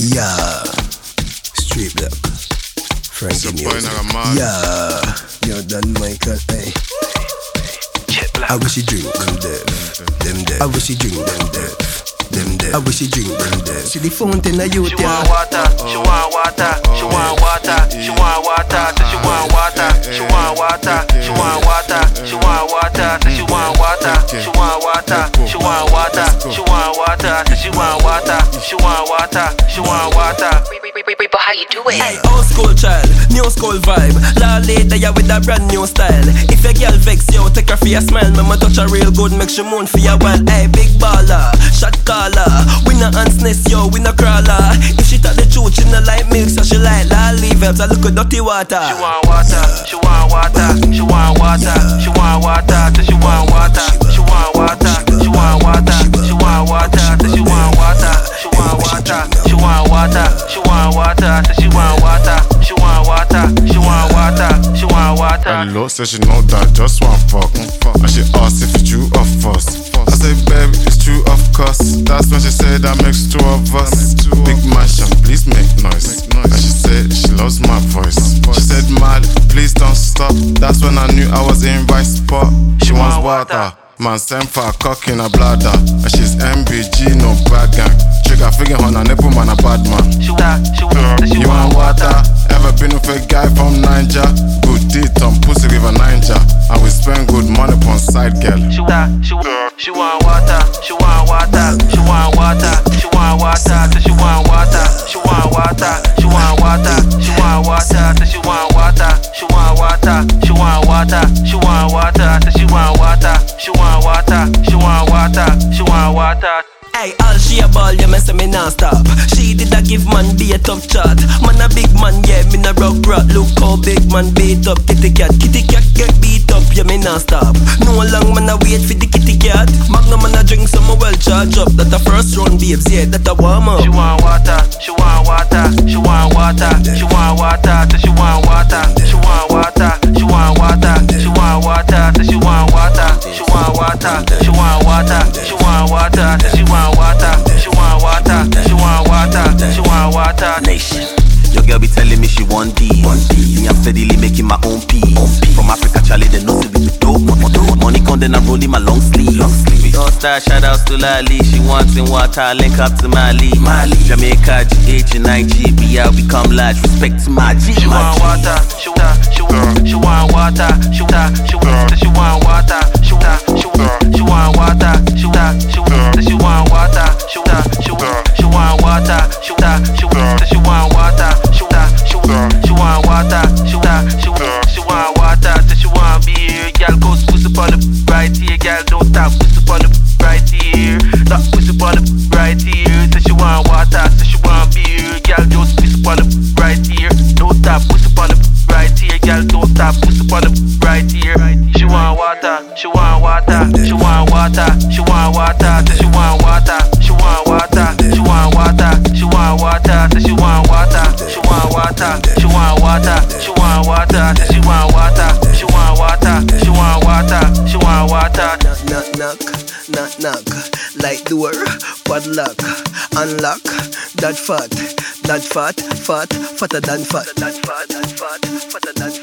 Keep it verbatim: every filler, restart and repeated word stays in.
Yeah, straight black. Frankie music. Yeah, you done Michael. Hey. I wish you drink them deaf, them deaf. I wish you drink them deaf, them deaf. I wish you drink them deaf. See the fountain of youth. She want water, she want water, she want water, she want water, she want water, she want water, she want water, she want water, she want water, she want water, she want water, she want water, she want water, she want water, she want water. But how you do it? Hey, old school child, new school vibe. La later ya with a brand new style. If your girl vex you, take her for your smile. Mama touch her real good, make she moan for your while. Hey, big baller, shot caller. We no ants nest yo, we no crawler. If she talk the truth, she no like milk, so she like la leave herbs. I look at dirty water. She want water, she want water, she want water, she want water, she want water, she want water, she want water, she want water, she want water, she want water, she want water, she want water, she want water, she want water, she want water, she want water. And Lord says she know that just one fuck. And she asked if it's true or false. I say, baby, it's true, of course. That's when she said that makes two of us. Big mansion, please make noise. And she said she loves my voice. She said, Mad, please don't stop. That's when I knew I was in right spot. She wants water. Man sent for a cock in her bladder. And she's M B G, no bad gang. Trigger figure on her nipple, man, a bad man. She want, she want, she you want water? Ever been with a guy from Niger? Good deed on Pussy River Niger. And we spend good money on side girl. She want, she want, she want water. She want water. She want water. She want water. She want water. She want water. She want water. She want water. She want water. She want water. She want water. She want water. She want water. She want water. She want water. She want water. Hey, all she a ball, you me say me nah stop. She did a give man be a tough chat. Man a big man, yeah, me nah rock rot. Look how big man beat up kitty cat. Kitty cat get beat up, yeah, me nah stop. No long man a wait for the kitty cat. Magnum man a drink some well charge up. That the first round babes, yeah, that a warm up. She want water, she want water, she want water, she want water, she want water, she want water, she want water, she want water, she want water, she want water, she want water, she want water, she want water, she want water, she want water, she want water. Nation. Your girl be telling me she want D. Me I'm steadily making my own P. From Africa, Charlie, they know see we be dope. Money come then I'm rolling my long sleeve. We all star shout outs to Lali. She wants in water, link up to Mali. Mali. Jamaica, G H and Nigeria, we come large. Respect to my G. She want water, she want, she want, she want water, she want, she want, she want water, she want, she want, she want water, she want, she want, she want water, she want, she want, she want water, she want, she want, she want water, she want, she want, she want water, she want, she want, she want water, she want beer. Girl goes pussy upon the right here, girl don't stop pussy upon the right here, stop pussy upon the right here. Say she want water, say she want beer. Girl just pussy upon the right here, don't stop pussy upon the right here. Girl don't stop pussy upon the right here. She want water, she want water, she want water, she want water, she want water, she want water, she want water, she want water, she want water, she want water, she want water, she want water, she want water, she want water, she want water, she want water. Knock, knock, knock, knock. Like door, padlock, unlock. That fat, that fat, fat, fatter than fat, that fat, that fat, fatter than fat.